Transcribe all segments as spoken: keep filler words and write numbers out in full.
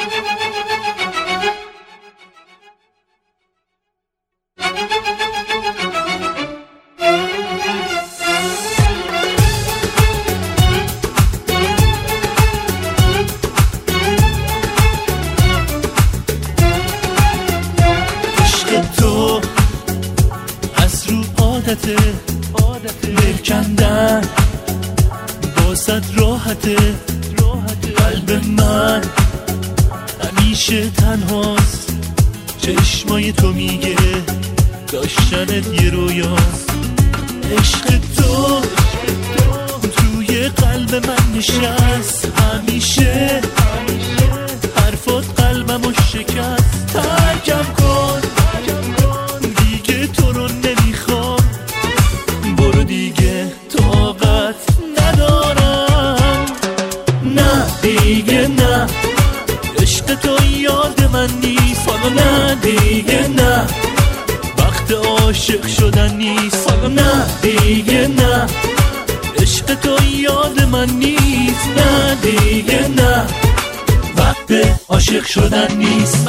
برکندن بازد راحته، قلب من همیشه تنهاست، چشمای تو میگه داشتنت یه رویاست. عشق تو توی قلب من نشست، همیشه حرفات قلبمو شکست. ترکم کن دیگه تو رو نمیخوام، برو دیگه طاقت ندارم. نه دیگه نه، عشق تو یاد من نیست حالا. نه دیگه نه، وقت عاشق شدن نیست حالا. نه دیگه نه، عشق تو یاد من نیست. نه دیگه نه، وقت عاشق شدن نیست.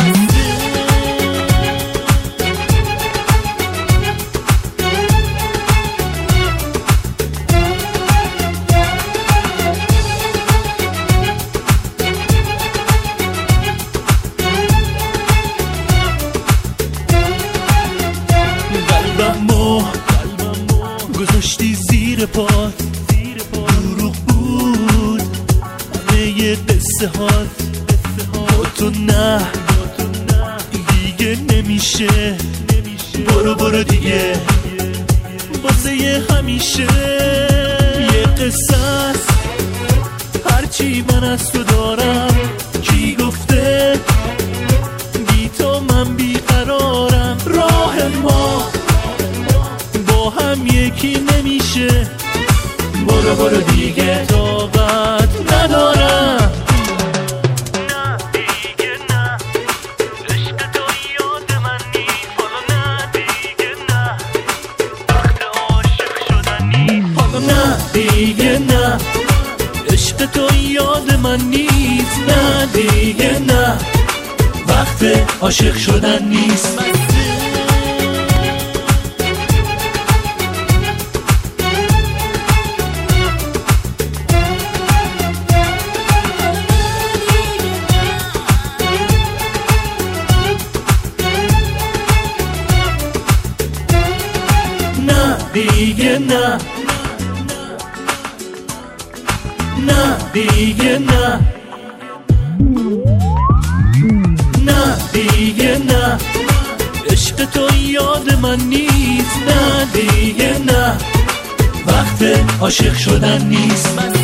گذاشتی زیر پات، دروغ بود همه یه قصه هات. با تو نه دیگه نمیشه، برو برو دیگه واسه یه همیشه. یه قصه است هرچی من از تو دارم، کی گفته بی تو من بیقرارم. راه ما با هم یکی نمیشه، برو برو دیگه طاقت ندارم. نه دیگه نه، عشق تو یاد من نیست حالا. نه دیگه نه، وقت عاشق شدن نیست حالا. نه دیگه نه، عشق تو یاد من نیست. نه دیگه نه، وقت عاشق شدن نیست. دیگه نه، نه دیگه نه، نه دیگه نه، عشق تو یاد من نیست. نه دیگه نه، وقت عاشق شدن نیست.